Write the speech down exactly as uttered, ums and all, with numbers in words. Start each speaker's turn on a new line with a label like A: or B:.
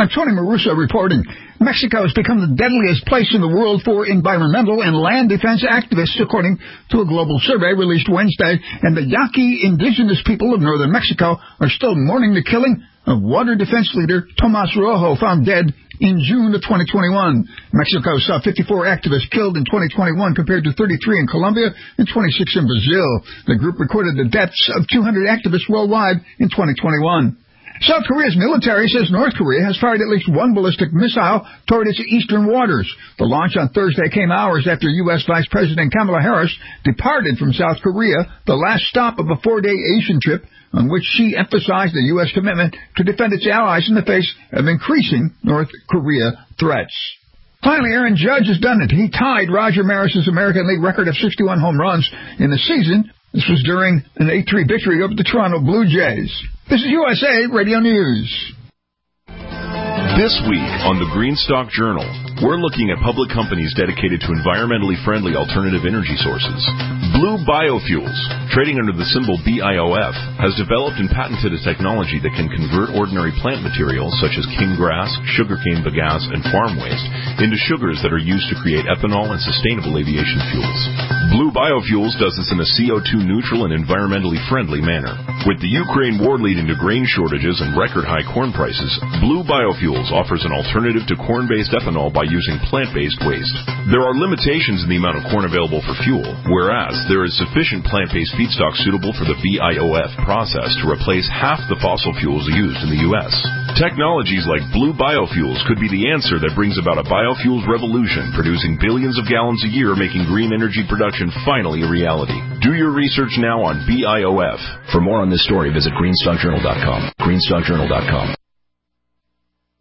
A: I'm Tony Maruso reporting. Mexico has become the deadliest place in the world for environmental and land defense activists, according to a global survey released Wednesday, and the Yaqui indigenous people of northern Mexico are still mourning the killing of water defense leader Tomas Rojo, found dead in June of twenty twenty-one. Mexico saw fifty-four activists killed in twenty twenty-one compared to thirty-three in Colombia and twenty-six in Brazil. The group recorded the deaths of two hundred activists worldwide in twenty twenty-one. South Korea's military says North Korea has fired at least one ballistic missile toward its eastern waters. The launch on Thursday came hours after U S Vice President Kamala Harris departed from South Korea, the last stop of a four-day Asian trip on which she emphasized the U S commitment to defend its allies in the face of increasing North Korea threats. Finally, Aaron Judge has done it. He tied Roger Maris's American League record of sixty-one home runs in the season. This was during an eight three victory over the Toronto Blue Jays. This is U S A Radio News.
B: This week on the Greenstock Journal, we're looking at public companies dedicated to environmentally friendly alternative energy sources. Blue Biofuels, trading under the symbol B I O F, has developed and patented a technology that can convert ordinary plant materials such as king grass, sugarcane bagasse, and farm waste into sugars that are used to create ethanol and sustainable aviation fuels. Blue Biofuels does this in a C O two neutral and environmentally friendly manner. With the Ukraine war leading to grain shortages and record-high corn prices, Blue Biofuels offers an alternative to corn-based ethanol by using plant-based waste. There are limitations in the amount of corn available for fuel, whereas there is sufficient plant-based feedstock suitable for the B I O F process to replace half the fossil fuels used in the U S. Technologies like Blue Biofuels could be the answer that brings about a biofuels revolution, producing billions of gallons a year, making green energy production finally a reality. Do your research now on B I O F.
C: For more on this story, visit greenstock journal dot com. greenstock journal dot com.